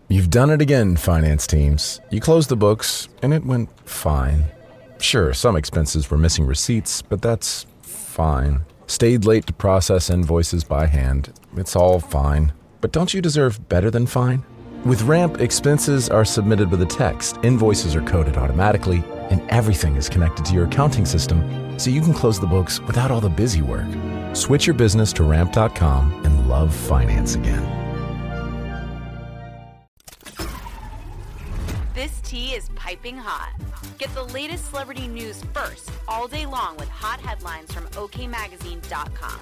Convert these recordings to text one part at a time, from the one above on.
You've done it again, finance teams. You closed the books, and it went fine. Sure, some expenses were missing receipts, but that's fine. Stayed late to process invoices by hand. It's all fine. But don't you deserve better than fine? With Ramp, expenses are submitted with a text, invoices are coded automatically, and everything is connected to your accounting system, so you can close the books without all the busy work. Switch your business to Ramp.com and love finance again. This tea is piping hot. Get the latest celebrity news first all day long with hot headlines from OKMagazine.com.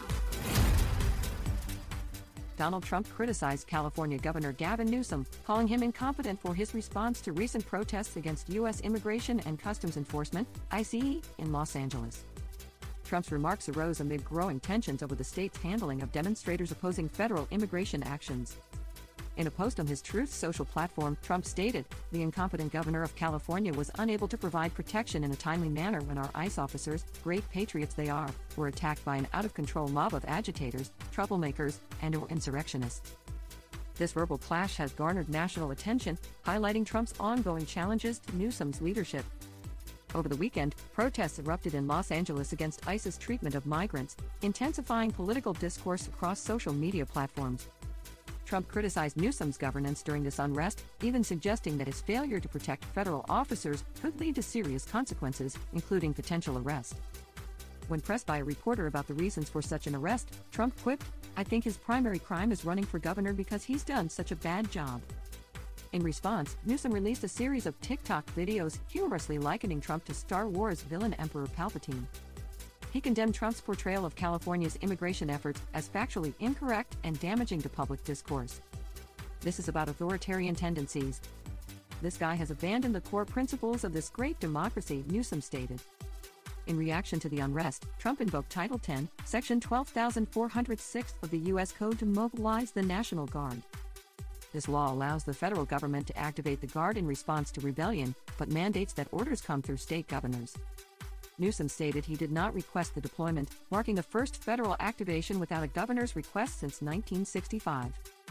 Donald Trump criticized California Governor Gavin Newsom, calling him incompetent for his response to recent protests against U.S. Immigration and Customs Enforcement, ICE, in Los Angeles. Trump's remarks arose amid growing tensions over the state's handling of demonstrators opposing federal immigration actions. In a post on his Truth Social platform, Trump stated, "The incompetent governor of California was unable to provide protection in a timely manner when our ICE officers, great patriots they are, were attacked by an out-of-control mob of agitators, troublemakers, and/or insurrectionists." This verbal clash has garnered national attention, highlighting Trump's ongoing challenges to Newsom's leadership. Over the weekend, protests erupted in Los Angeles against ICE's treatment of migrants, intensifying political discourse across social media platforms. Trump criticized Newsom's governance during this unrest, even suggesting that his failure to protect federal officers could lead to serious consequences, including potential arrest. When pressed by a reporter about the reasons for such an arrest, Trump quipped, "I think his primary crime is running for governor because he's done such a bad job." In response, Newsom released a series of TikTok videos humorously likening Trump to Star Wars villain Emperor Palpatine. He condemned Trump's portrayal of California's immigration efforts as factually incorrect and damaging to public discourse. "This is about authoritarian tendencies. This guy has abandoned the core principles of this great democracy," Newsom stated. In reaction to the unrest, Trump invoked Title 10, Section 12,406 of the U.S. Code to mobilize the National Guard. This law allows the federal government to activate the Guard in response to rebellion, but mandates that orders come through state governors. Newsom stated he did not request the deployment, marking the first federal activation without a governor's request since 1965.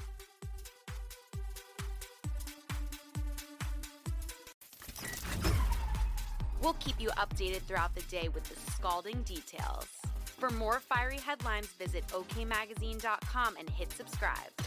We'll keep you updated throughout the day with the scalding details. For more fiery headlines, visit OKMagazine.com and hit subscribe.